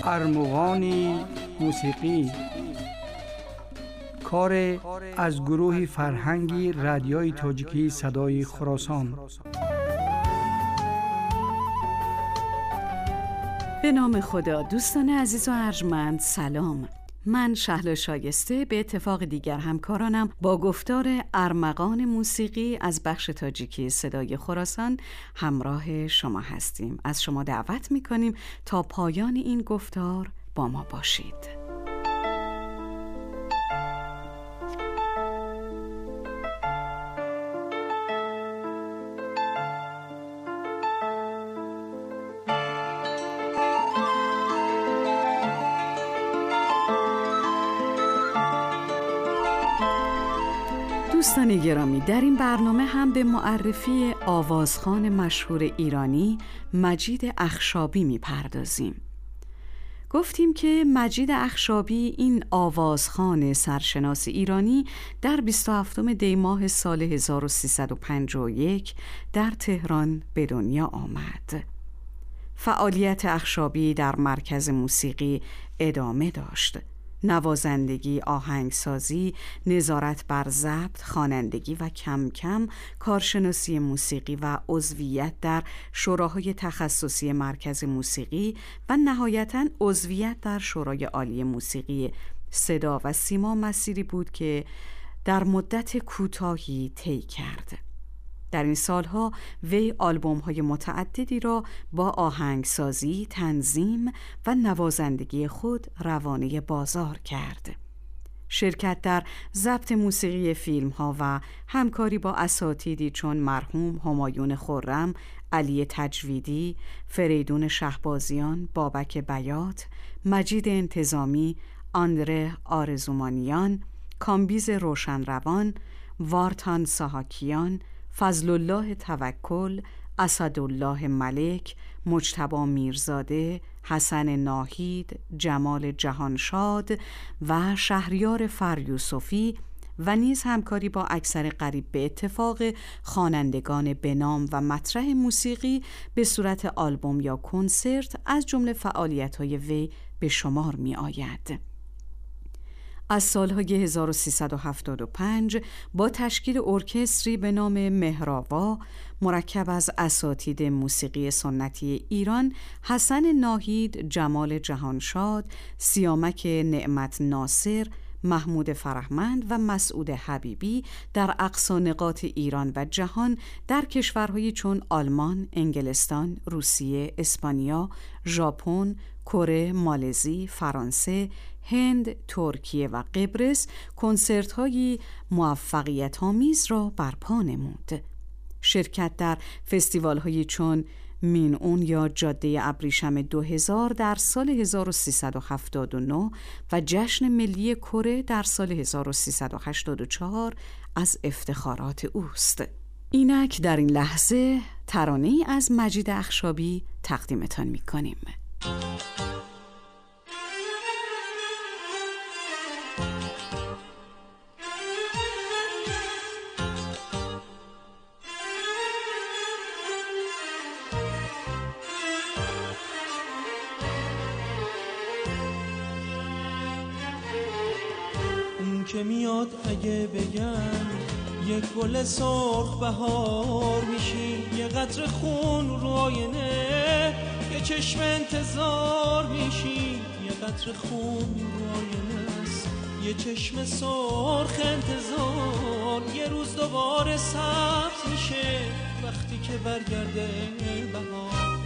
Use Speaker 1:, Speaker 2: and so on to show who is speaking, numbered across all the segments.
Speaker 1: ارمغان موسیقی، کار از گروه فرهنگی رادیوی تاجیکی صدای خراسان.
Speaker 2: به نام خدا. دوستان عزیز و ارجمند، سلام. من شهلا شایسته به اتفاق دیگر همکارانم با گفتار ارمغان موسیقی از بخش تاجیکی صدای خراسان همراه شما هستیم. از شما دعوت می‌کنیم تا پایان این گفتار با ما باشید. دوستان گرامی، در این برنامه هم به معرفی آوازخوان مشهور ایرانی مجید اخشابی می‌پردازیم. گفتیم که مجید اخشابی این آوازخوان سرشناس ایرانی در 27 دی ماه سال 1351 در تهران به دنیا آمد. فعالیت اخشابی در مرکز موسیقی ادامه داشت. نوازندگی، آهنگسازی، نظارت بر ضبط، خوانندگی و کم کم کارشناسی موسیقی و عضویت در شوراهای تخصصی مرکز موسیقی و نهایتاً عضویت در شورای عالی موسیقی صدا و سیما مسیری بود که در مدت کوتاهی طی کرد. در این سالها وی آلبوم‌های متعددی را با آهنگسازی، تنظیم و نوازندگی خود روانه بازار کرد. شرکت در ضبط موسیقی فیلم‌ها و همکاری با اساتیدی چون مرحوم همایون خرم، علی تجویدی، فریدون شهبازیان، بابک بیات، مجید انتظامی، آندره آرزومانیان، کامبیز روشنروان، وارتان ساهاکیان، فضل الله توکل، اسدالله ملک، مجتبی میرزاده، حسن ناهید، جمال جهانشاد و شهریار فریوسفی و نیز همکاری با اکثر قریب به اتفاق خوانندگان بنام و مطرح موسیقی به صورت آلبوم یا کنسرت از جمله فعالیت‌های وی به شمار می آید. از سالهای 1375 با تشکیل ارکستری به نام مهرآوا مرکب از اساتید موسیقی سنتی ایران حسن ناهید، جمال جهانشاد، سیامک نعمت ناصر، محمود فرهمند و مسعود حبیبی در اقصا نقاط ایران و جهان در کشورهایی چون آلمان، انگلستان، روسیه، اسپانیا، ژاپن، کره، مالزی، فرانسه، هند، ترکیه و قبرس کنسرت‌های موفقیت‌آمیز را برپا نمود. شرکت در فستیوال‌هایی چون مینئون یا جاده ابریشم 2000 در سال 1379 و جشن ملی کره در سال 1384 از افتخارات اوست. اینک در این لحظه ترانه‌ای از مجید اخشابی تقدیمتان می‌کنیم.
Speaker 3: که میاد اگه بگم یک گل سرخ بهار میشی، یه قطره خون رو آینه، یه چشم انتظار میشی، یه قطره خون رو آینه است، یه چشم سرخ انتظار، یه روز دوباره سبز میشه وقتی که برگرده بهار.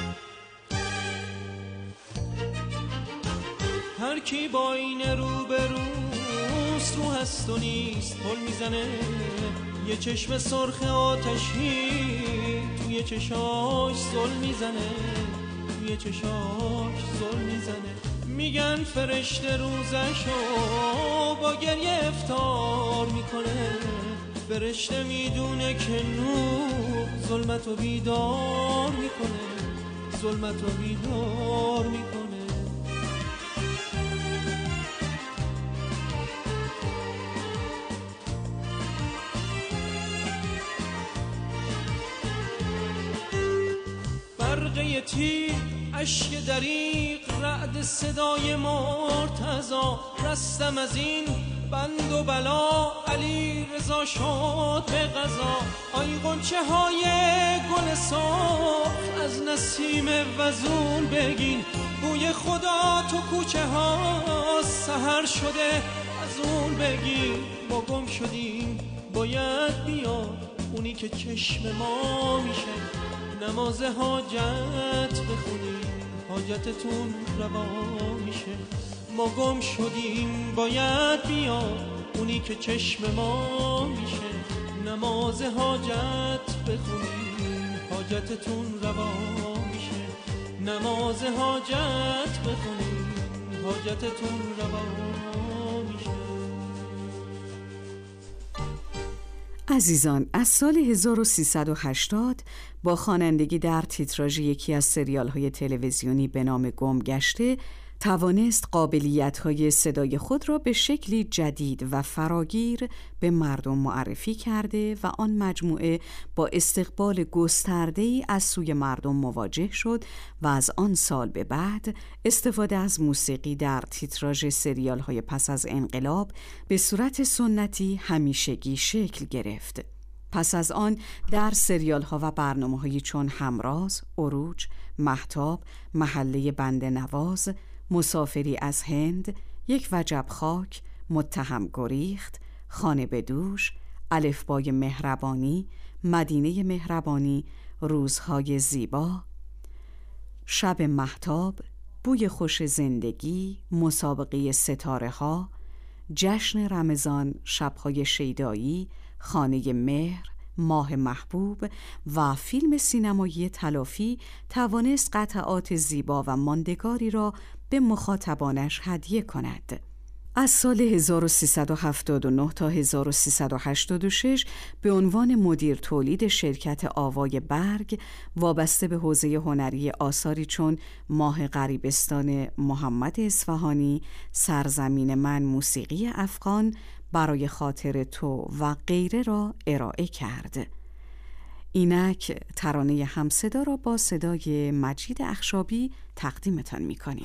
Speaker 3: هر کی با این رو به رو هست و نیست پل میزنه، یه چشم سرخ آتشی توی چشاش زل میزنه، توی چشاش زل میزنه. میگن فرشته روزشو با گریه افطار میکنه، فرشته میدونه که نور ظلمتو بیدار میکنه، ظلمتو بیدار میکنه. برقه تیر اشک دریق رعد صدای مرتضا، رستم از این بند و بلا علی رضا شد به قضا. آی غنچه های گل سرخ از نسیم وزون بگین، بوی خدا تو کوچه ها سحر شده از اون بگین. ما گم شدیم باید بیاد اونی که چشم ما میشه، نماز حاجت بخونیم حاجتتون روا میشه. ما گم شدیم باید بیاد اونی که چشم ما میشه، نماز حاجت بخونیم حاجتتون روا میشه. نماز حاجت بخونیم حاجتتون روا میشه.
Speaker 2: عزیزان، از سال 1380 با خوانندگی در تیتراژ یکی از سریال‌های تلویزیونی به نام گم گشته توانست قابلیت‌های صدای خود را به شکلی جدید و فراگیر به مردم معرفی کرده و آن مجموعه با استقبال گسترده‌ای از سوی مردم مواجه شد و از آن سال به بعد استفاده از موسیقی در تیتراژ سریال‌های پس از انقلاب به صورت سنتی همیشگی شکل گرفت. پس از آن در سریال‌ها و برنامه‌هایی چون همراز، عروج، مهتاب، محله بنده نواز، مسافری از هند، یک وجب خاک، متهم گریخت، خانه به دوش، الفبای مهربانی، مدینه مهربانی، روزهای زیبا، شب مهتاب، بوی خوش زندگی، مسابقه ستاره ها، جشن رمضان، شبهای شیدایی، خانه مهر، ماه محبوب و فیلم سینمایی تلافی توانست قطعات زیبا و ماندگاری را به مخاطبانش هدیه کند. از سال 1379 تا 1386 به عنوان مدیر تولید شرکت آوای برگ وابسته به حوزه هنری آثاری چون ماه غریبستان محمد اصفهانی، سرزمین من موسیقی افغان، برای خاطر تو و غیره را ارائه کرد. اینک ترانه همصدا را با صدای مجید اخشابی تقدیمتان می‌کنیم.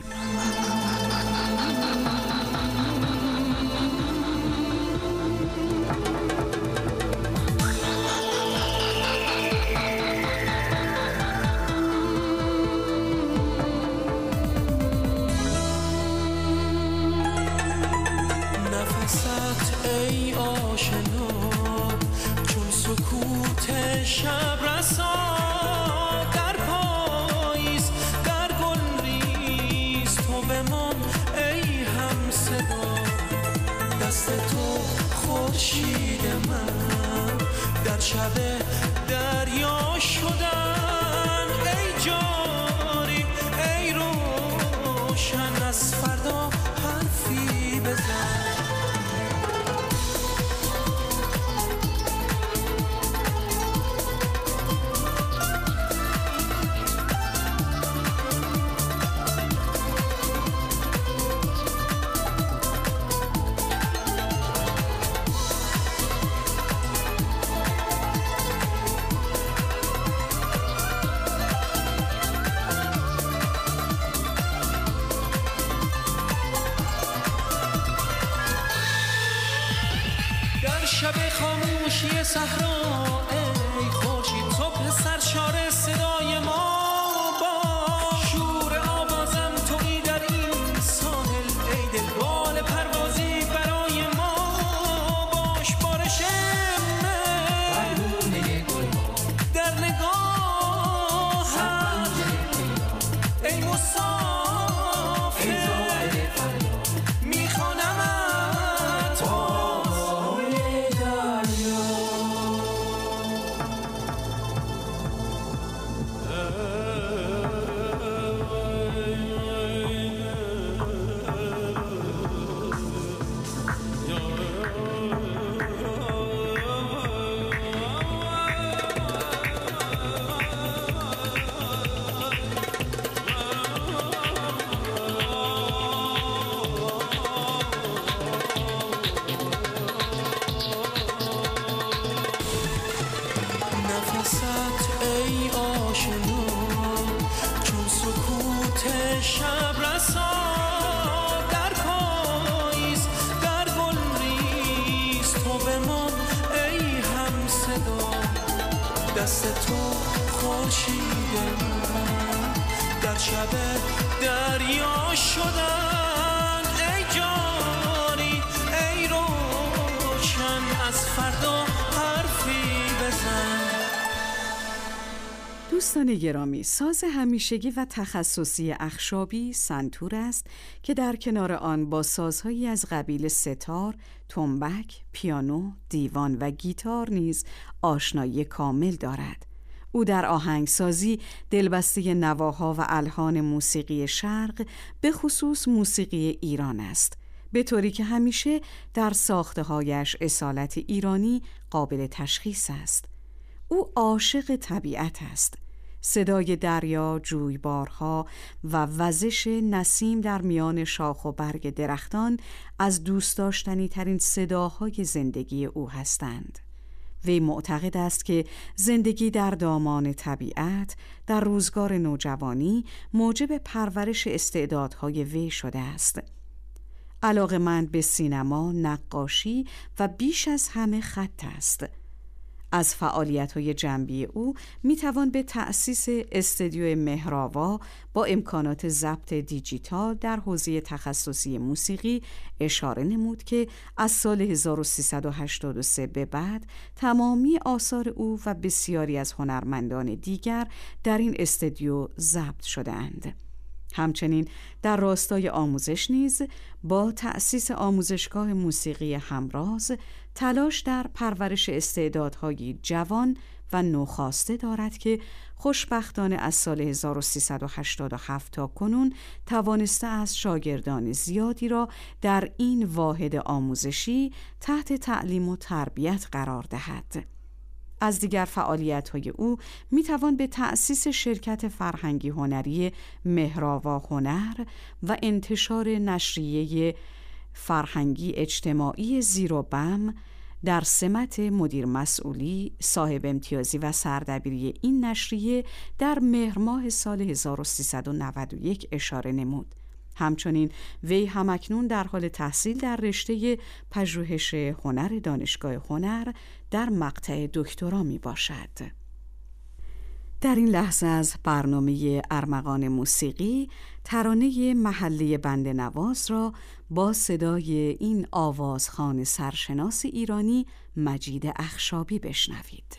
Speaker 3: نفست ای آشنا چون سکوت شب رسا، در پاییز در گل ریز تو بمان ای هم صدا. دست تو خورشید من در شب دریا شدن، ای جاری ای روشن از فردا حرفی بزن. شب خاموشی صحرا ای خورشید صبح سرشار صدای ما باش. شور آوازم تویی در این ساحل ای دل بال پروازی برای ما باش. بارش پرونه گل در نگاهم ای مسافر میخوانمت نفست ای آشنا چون سکوت شب رسا در پاییز در گل ریز تو بمان ای هم صدا دست تو خورشید من در شب دریا شدن ای جانی ای روشن از فردا حرفی بزن.
Speaker 2: دوستان گرامی، ساز همیشگی و تخصصی اخشابی سنتور است که در کنار آن با سازهایی از قبیل ستار، تنبک، پیانو، دیوان و گیتار نیز آشنایی کامل دارد. او در آهنگسازی دلبسته نواها و الحان موسیقی شرق به خصوص موسیقی ایران است، به طوری که همیشه در ساخته‌هایش اصالت ایرانی قابل تشخیص است. او عاشق طبیعت است. صدای دریا، جویبارها و وزش نسیم در میان شاخ و برگ درختان از دوست داشتنی ترین صداهای زندگی او هستند. وی معتقد است که زندگی در دامان طبیعت در روزگار نوجوانی موجب پرورش استعدادهای وی شده است. علاقه‌مند به سینما، نقاشی و بیش از همه خط است. از فعالیت‌های جنبی او می‌توان به تأسیس استودیو مهرآوا با امکانات ضبط دیجیتال در حوزه تخصصی موسیقی اشاره نمود که از سال 1383 به بعد تمامی آثار او و بسیاری از هنرمندان دیگر در این استودیو ضبط شده‌اند. همچنین در راستای آموزش نیز با تأسیس آموزشگاه موسیقی همراز تلاش در پرورش استعدادهای جوان و نوخاسته دارد که خوشبختانه از سال 1387 تا کنون توانسته از شاگردان زیادی را در این واحد آموزشی تحت تعلیم و تربیت قرار دهد. از دیگر فعالیت‌های او می‌توان به تأسیس شرکت فرهنگی هنری مهرآوا هنر و انتشار نشریه فرهنگی اجتماعی زیر و بم در سمت مدیر مسئولی، صاحب امتیازی و سردبیری این نشریه در مهر ماه سال 1391 اشاره نمود. همچنین وی همکنون در حال تحصیل در رشته پژوهش هنر دانشگاه هنر در مقطع دکترا می باشد. در این لحظه از برنامه ارمغان موسیقی ترانه محله بنده نواز را با صدای این آوازخوان سرشناس ایرانی مجید اخشابی بشنوید.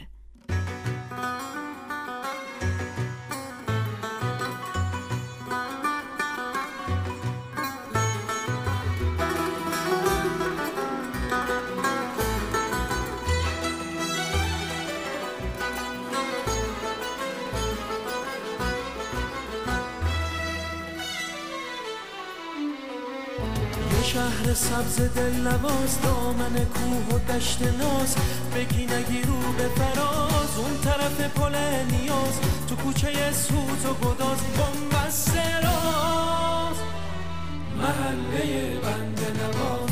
Speaker 3: شهر سبز دلنواز دامن کوه و دشت ناز بگی نگی رو به فراز اون طرف پل نیاز تو کوچه سوت و گداز بنبست راز محله بنده نواز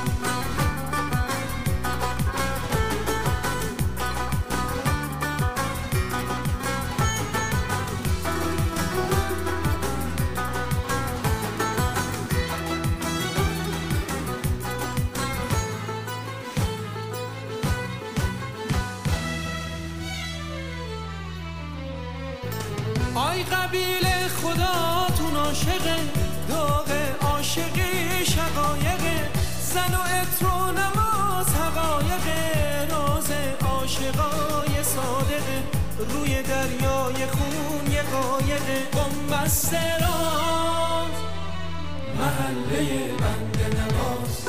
Speaker 3: آی قبیله خداتون عاشقه داغ عاشقی شقایقه زن و عطر و نماز حقایقه راز عاشقای صادقه روی دریای خون یه قایقه بنبست راز محله بنده نواز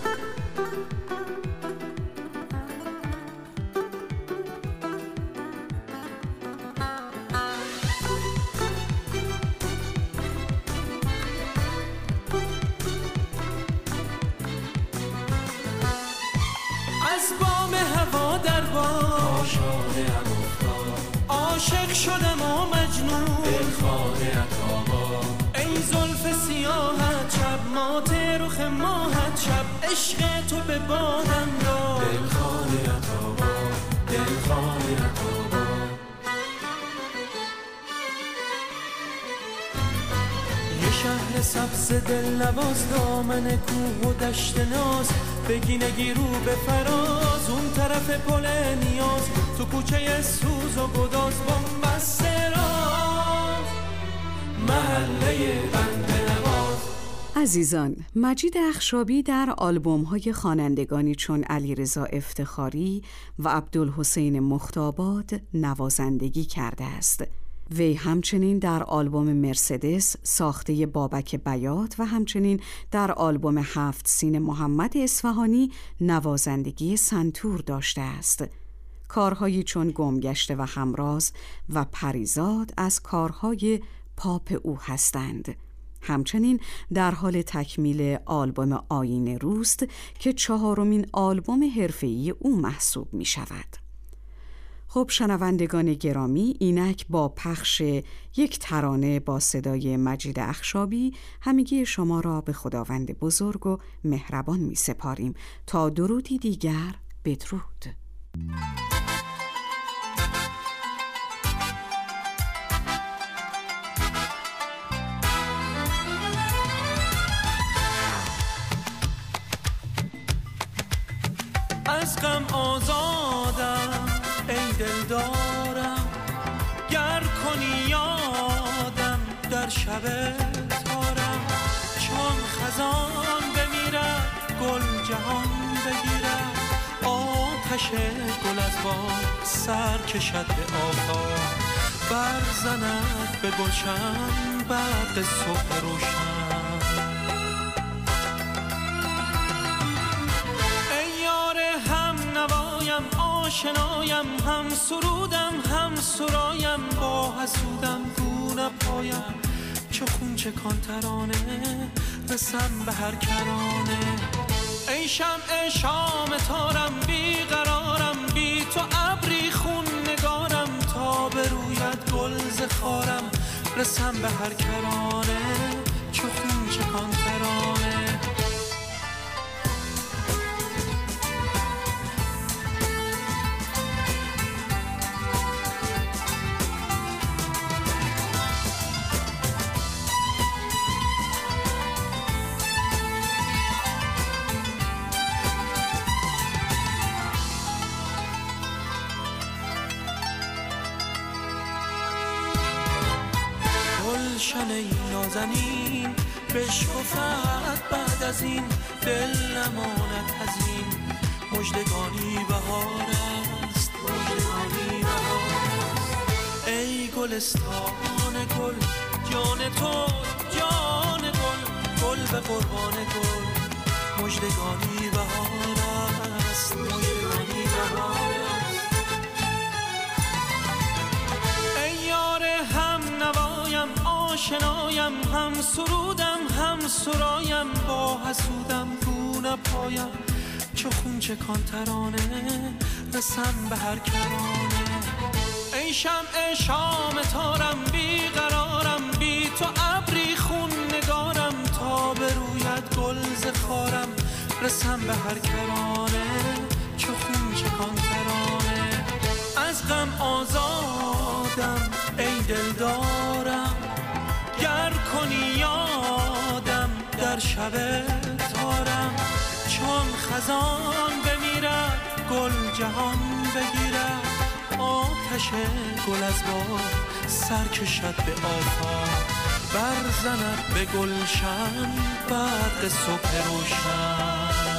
Speaker 3: عاشق شدم و مجنون دلخانه عطابا ای زلف سیاحت شب مات رخ ماهت شب عشق تو به بادم داد دلخانه عطابا دلخانه عطابا سبز دل نواز دامن کوه و دشت ناز بگی نگی رو به فراز اون طرف پل نیاز تو کوچه سوز و گداز بنبست راز محله بنده نواز.
Speaker 2: عزیزان، مجید اخشابی در آلبوم‌های خوانندگانی چون علیرضا افتخاری و عبدالحسین مختاباد نوازندگی کرده است. وی همچنین در آلبوم مرسدس ساخته بابک بیات و همچنین در آلبوم 7 سین محمد اصفهانی نوازندگی سنتور داشته است. کارهایی چون گمگشته و همراز و پریزاد از کارهای پاپ او هستند. همچنین در حال تکمیل آلبوم آیین روست که 4مین آلبوم حرفه‌ای او محسوب می شود. خب شنوندگان گرامی، اینک با پخش یک ترانه با صدای مجید اخشابی همگی شما را به خداوند بزرگ و مهربان می سپاریم تا درودی دیگر. بدرود.
Speaker 3: از غم آزادم ای دلدارم، گر کنی یادم در شب تارم. چون خزان بمیرد گل جهان بگیرد، آتش گل از باد سر کشد به آفاق، برزند به گلشن برق صبح روشن. آشنایم هم سرودم هم سرایم، با حسودم گو نپایم، چو خون چکان ترانه رسم به هر کرانه. ای شمع شام تارم بیقرارم، بی تو ابری خون نگارم، تا بروید گل ز خارم رسم به هر کرانه، چو خون چکان ترانه. گلشن ای نازنین بشکفد بعد از این، دل نماند هزین، مژدگانی بهار است، مژدگانی بهار است. ای گلستان گل جان تو جان گل، گل به قربان گل، مژدگانی بهار است، مژدگانی بهار است. آشنایم هم سرودم هم سرایم، با حسودم گو نپایم، چو خون چکان ترانه رسم به هر کرانه. ای شمع شام تارم بیقرارم، بی تو ابری خون نگارم، تا بروید گل ز خارم رسم به هر کرانه، چو خون چکان ترانه. از غم آزادم ای دلدارم، گر کنی یادم در شب تارم. چون خزان بمیرد گل جهان بگیرد، آتش گل از باد سر کشد به آفاق، برزند به گلشن برق صبح روشن.